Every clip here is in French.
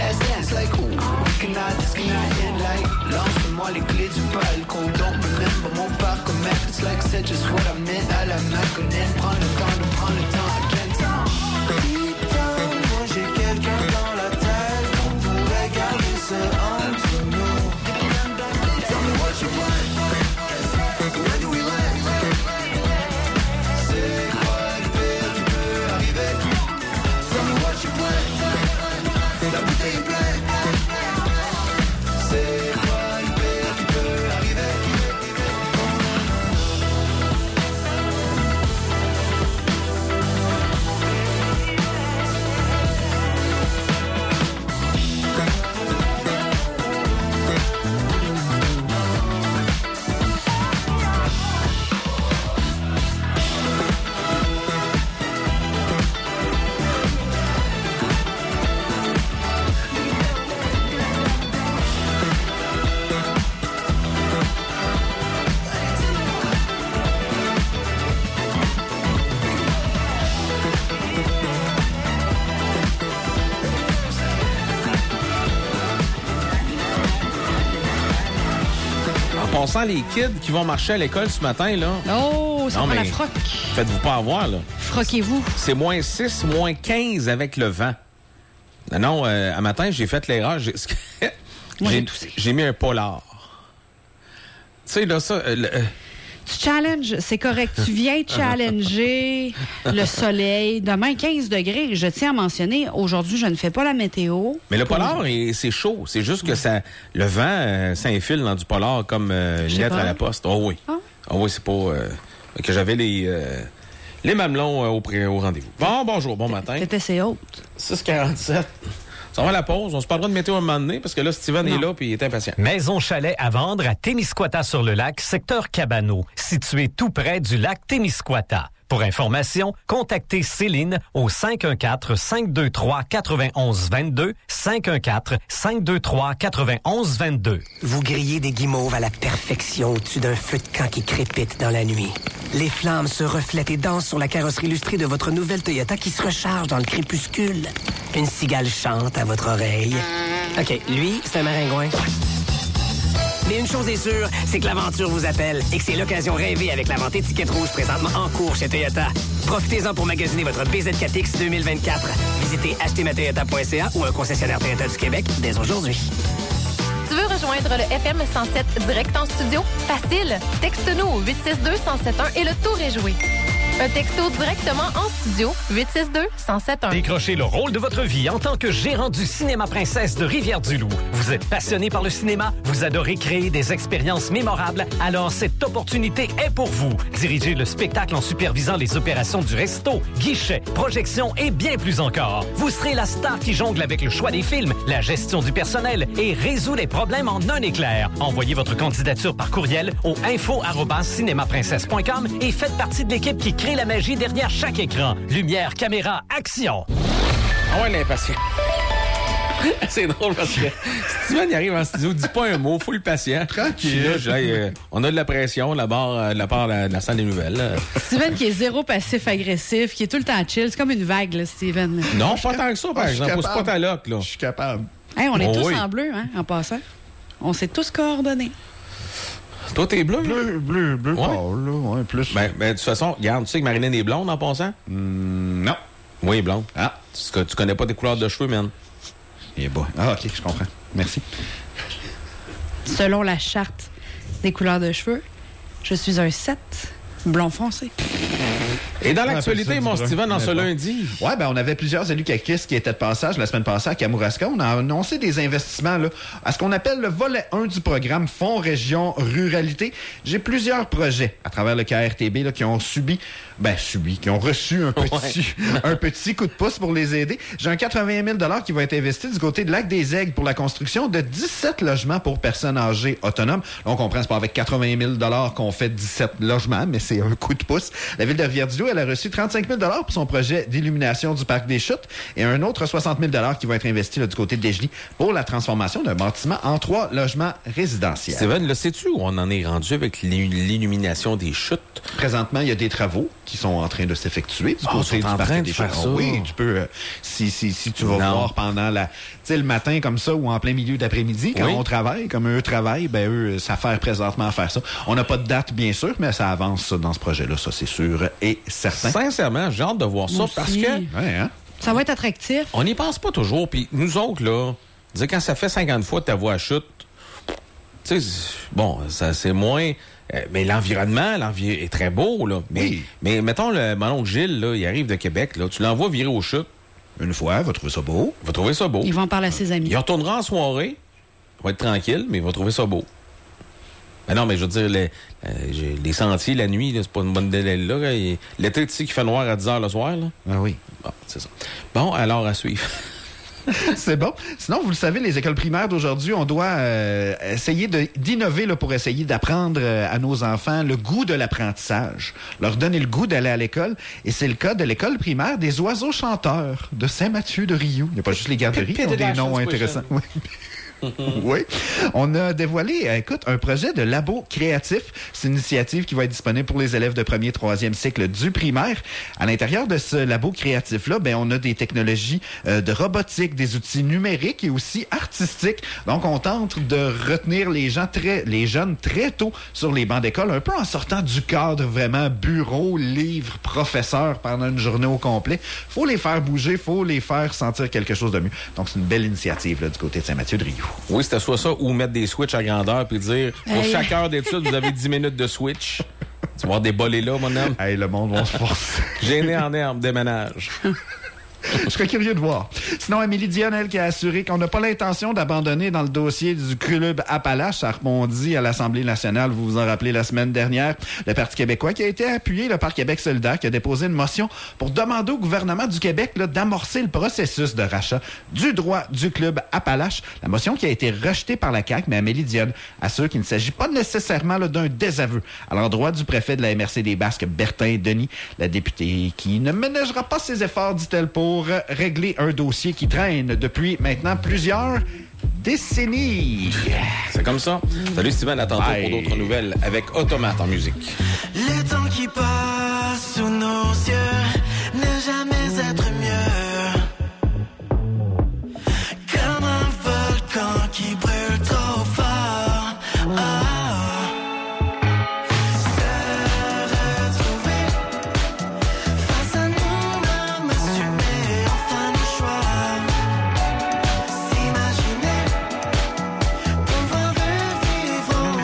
last dance like ooh, this cannot end like lance-moi les clés du balcon. Don't remember mon parcours, it's like c'est just what I meant. À la Malcolm, prends le temps de prendre le temps again. Deep down, moi j'ai quelqu'un dans la tête. On pourrait garder ça entre nous. Tell me what you want. Where do we land? C'est quoi le pire qui peut arriver? Tell me what you want. La bouteille est pleine. C'est quoi le pire qui peut arriver? On sent les kids qui vont marcher à l'école ce matin, là. Oh, ça prend la froc. Faites-vous pas avoir, là. Froquez-vous. C'est moins 6, moins 15 avec le vent. Non, à matin, j'ai fait l'erreur. J'ai mis un polar. Tu sais, là, ça... Tu challenges, c'est correct. Tu viens challenger le soleil. Demain, 15 degrés. Je tiens à mentionner, aujourd'hui, je ne fais pas la météo. Mais le polar, c'est chaud. C'est juste que le vent s'infile dans du polar comme une lettre à la poste. Oh oui. Ah oui, c'est pas... que j'avais les mamelons au rendez-vous. Bon, bonjour, bon matin. T'étais assez haute. 6h47. On va à la pause. On se parlera de météo à un moment donné parce que là, Steven est là puis il est impatient. Maison chalet à vendre à Témiscouata-sur-le-Lac, secteur Cabano, situé tout près du lac Témiscouata. Pour information, contactez Céline au 514-523-9122, 514-523-9122. Vous grillez des guimauves à la perfection au-dessus d'un feu de camp qui crépite dans la nuit. Les flammes se reflètent et dansent sur la carrosserie illustrée de votre nouvelle Toyota qui se recharge dans le crépuscule. Une cigale chante à votre oreille. OK, lui, c'est un maringouin. Mais une chose est sûre, c'est que l'aventure vous appelle et que c'est l'occasion rêvée avec la vente étiquette rouge présentement en cours chez Toyota. Profitez-en pour magasiner votre BZ4X 2024. Visitez achetermatoyota.ca ou un concessionnaire Toyota du Québec dès aujourd'hui. Tu veux rejoindre le FM 107 direct en studio? Facile! Texte-nous au 862-1071 et le tour est joué. Un texto directement en studio, 862-1071. Décrochez le rôle de votre vie en tant que gérant du Cinéma Princesse de Rivière-du-Loup. Vous êtes passionné par le cinéma, vous adorez créer des expériences mémorables, alors cette opportunité est pour vous. Dirigez le spectacle en supervisant les opérations du resto, guichet, projection et bien plus encore. Vous serez la star qui jongle avec le choix des films, la gestion du personnel et résout les problèmes en un éclair. Envoyez votre candidature par courriel au info@cinemaprincesse.com et faites partie de l'équipe qui crée la magie derrière chaque écran. Lumière, caméra, action! Ah ouais, l'impatient. C'est drôle parce que Steven, il arrive en studio, dit pas un mot, full patient. Tranquille. Là, on a de la pression de la part de la salle des nouvelles. Steven qui est zéro passif-agressif, qui est tout le temps chill. C'est comme une vague, là, Steven. Non, pas tant que ça, par exemple. Pousse pas ta loque, là. Je suis capable. Hey, on est tous en bleu, hein, en passant. On s'est tous coordonnés. Toi, t'es bleu? Bleu pâle, là. Ouais, plus. Ben, de toute façon, regarde, tu sais que Marilyn est blonde en passant? Non. Oui, blonde. Ah. Tu connais pas tes couleurs de cheveux, man. Eh ben. Ah, OK, je comprends. Merci. Selon la charte des couleurs de cheveux, je suis un 7 blond foncé. Et dans l'actualité, mon Steven, en ce lundi... Ouais, ben on avait plusieurs élus caquistes qui étaient de passage la semaine passée à Kamouraska. On a annoncé des investissements là, à ce qu'on appelle le volet 1 du programme Fonds Région Ruralité. J'ai plusieurs projets à travers le KRTB là, qui ont qui ont reçu un petit coup de pouce pour les aider. J'ai un 80 000 $ qui va être investi du côté de Lac-des-Aigles pour la construction de 17 logements pour personnes âgées autonomes. Là, on comprend, c'est pas avec 80 000 $ qu'on fait 17 logements, mais c'est un coup de pouce. La ville de Rivière-du-Loup elle a reçu 35 000 pour son projet d'illumination du parc des Chutes et un autre 60 000 qui va être investi là, du côté de Desjely pour la transformation d'un bâtiment en 3 logements résidentiels. Steven, le sais-tu où on en est rendu avec l'illumination des chutes? Présentement, il y a des travaux qui sont en train de s'effectuer du côté du parc des Chutes. Oui, tu peux, si tu vas voir pendant tu sais, le matin comme ça ou en plein milieu d'après-midi, quand on travaille, comme eux travaillent, ben eux s'affairent présentement à faire ça. On n'a pas de date, bien sûr, mais ça avance ça, dans ce projet-là, ça c'est sûr et certain. Sincèrement, j'ai hâte de voir ça parce que... Ouais, hein? Ça va être attractif. On n'y pense pas toujours, puis nous autres, là, quand ça fait 50 fois que ta voix chute, tu sais, bon, ça c'est moins... mais l'environnement est très beau, là. Mais mettons, mon oncle Gilles, là, il arrive de Québec, là, tu l'envoies virer aux chutes. Une fois, il va trouver ça beau. Il va en parler à ses amis. Il retournera en soirée, il va être tranquille, mais il va trouver ça beau. Ben non, mais je veux dire, les sentiers, la nuit, là, c'est pas une bonne délai, là. L'été, tu sais qu'il fait noir à 10 h le soir, là. Ah oui. Bon, c'est ça. Bon, alors, à suivre. C'est bon. Sinon, vous le savez, les écoles primaires d'aujourd'hui, on doit essayer d'innover là, pour essayer d'apprendre à nos enfants le goût de l'apprentissage, leur donner le goût d'aller à l'école. Et c'est le cas de l'école primaire des oiseaux chanteurs de Saint-Mathieu-de-Riou. Il n'y a pas juste les garderies qui ont des noms intéressants. Oui. Oui. On a dévoilé, écoute, un projet de labo créatif. C'est une initiative qui va être disponible pour les élèves de 1er et 3e cycle du primaire. À l'intérieur de ce labo créatif-là, ben, on a des technologies de robotique, des outils numériques et aussi artistiques. Donc, on tente de retenir les jeunes très tôt sur les bancs d'école, un peu en sortant du cadre vraiment bureau, livre, professeur pendant une journée au complet. Faut les faire bouger, faut les faire sentir quelque chose de mieux. Donc, c'est une belle initiative là, du côté de Saint-Mathieu-de-Riou. Oui, c'était soit ça ou mettre des switches à grandeur puis dire pour chaque heure d'étude, vous avez 10 minutes de switch. Tu vas avoir des bolets là, mon homme. Hey, le monde va se forcer. Gêné en herbe, déménage. Je serais curieux de voir. Sinon, Amélie Dionel qui a assuré qu'on n'a pas l'intention d'abandonner dans le dossier du club Appalaches. Ça rebondit à l'Assemblée nationale, vous vous en rappelez la semaine dernière. Le Parti québécois qui a été appuyé par Québec solidaire qui a déposé une motion pour demander au gouvernement du Québec là, d'amorcer le processus de rachat du droit du club Appalaches. La motion qui a été rejetée par la CAQ, mais Amélie Dionel assure qu'il ne s'agit pas nécessairement là, d'un désaveu à l'endroit du préfet de la MRC des Basques, Bertin Denis, la députée qui ne ménagera pas ses efforts, dit-elle, pour régler un dossier qui traîne depuis maintenant plusieurs décennies. C'est comme ça. Salut Steven, à tantôt pour d'autres nouvelles avec Automate en musique. Le temps qui passe sous nos yeux ne jamais être mieux. Comme un volcan qui brûle trop fort.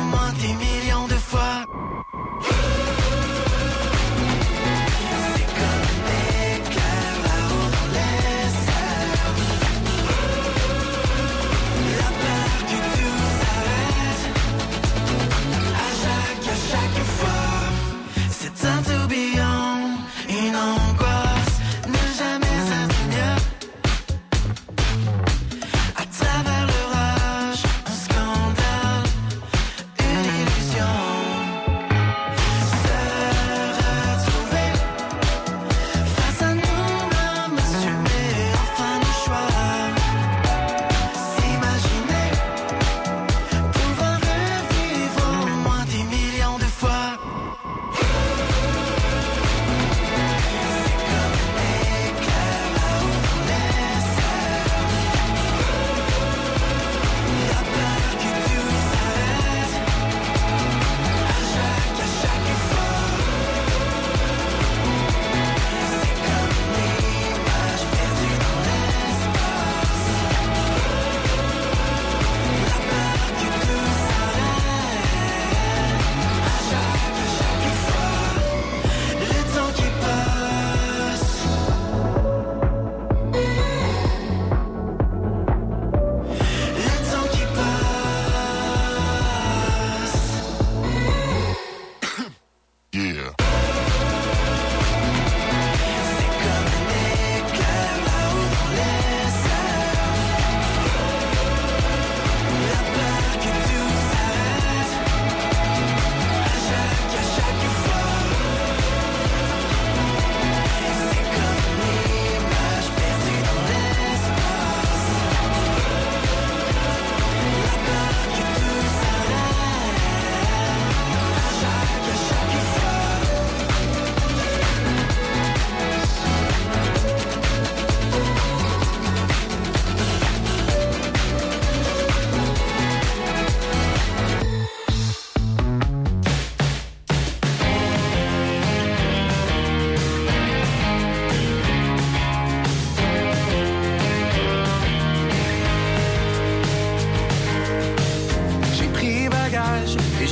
C'est comme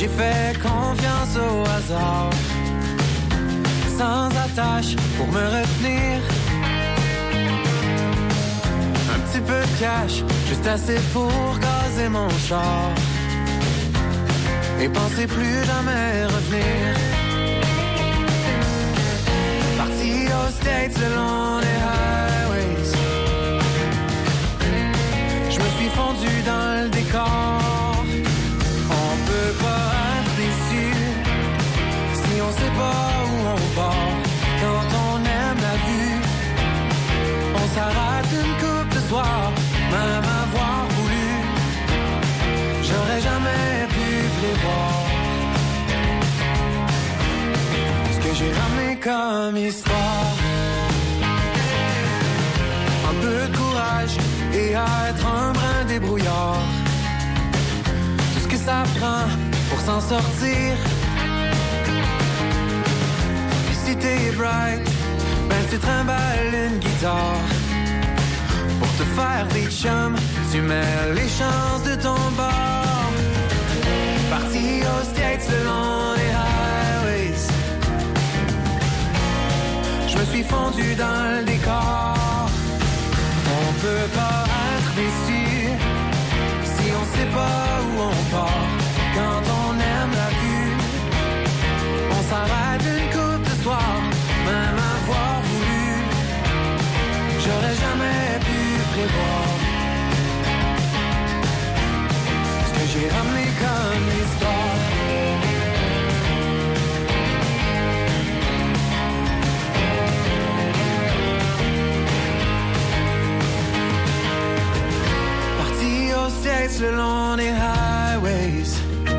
J'ai fait confiance au hasard, sans attache pour me retenir. Un petit peu de cash, juste assez pour gazer mon char et penser plus jamais revenir. Parti aux States le long des highways, je me suis fondu dans le décor. On peut pas être déçu si on sait pas où on part. Quand on aime la vue, on s'arrête une coupe de soir. Même avoir voulu, j'aurais jamais pu prévoir ce que j'ai ramené comme histoire. Un peu de courage et être un brin débrouillard. Tout ce que ça prend pour s'en sortir. Et si t'es bright, ben tu trimbales une guitare. Pour te faire des chums, tu mets les chances de ton bord. Parti aux States le long des highways, je me suis fondu dans le décor. On peut pas être déçu si on sait pas où on part. Quand on aime la vue, on s'arrête une coupe de soir. Même avoir voulu, j'aurais jamais pu prévoir ce que j'ai ramené comme histoire. Parti aux States le long des highways,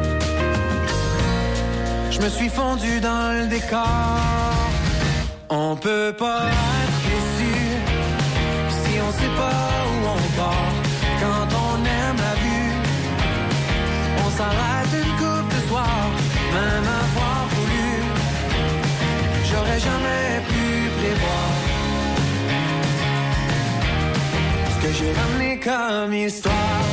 je me suis fondu dans le décor. On peut pas être déçu si on sait pas où on part. Quand on aime la vue, on s'arrête une coupe de soir. Même avoir voulu, j'aurais jamais pu prévoir ce que j'ai ramené comme histoire.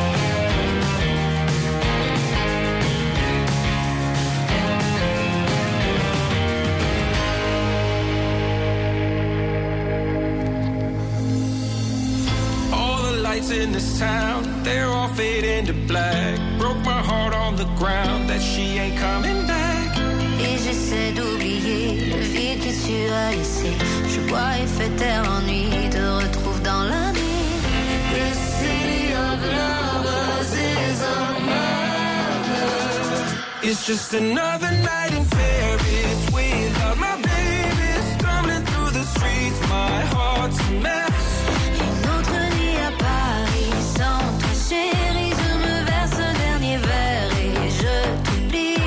In this town, they're all fading to black. Broke my heart on the ground that she ain't coming back. Et j'essaie d'oublier le vide que tu as laissé. Je bois et fais taire l'ennui, te retrouve dans la nuit. The city of lovers is a murder. It's just another night in Paris without my baby. Stumbling through the streets, my heart's a mess. Chérie, je me verse un dernier verre et je t'oublie.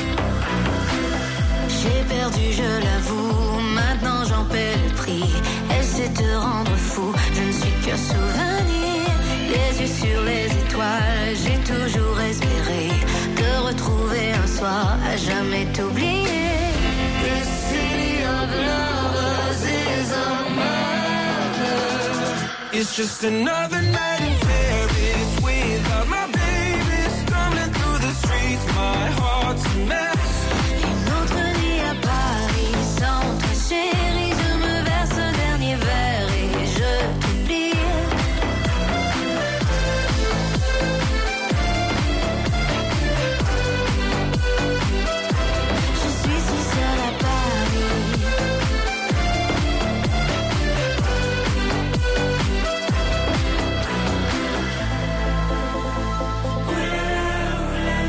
J'ai perdu, je l'avoue, maintenant j'en paie le prix. Elle sait te rendre fou, je ne suis qu'un souvenir. Les yeux sur les étoiles, j'ai toujours espéré te retrouver un soir, à jamais t'oublier. The city of lovers is a murder. It's just another night in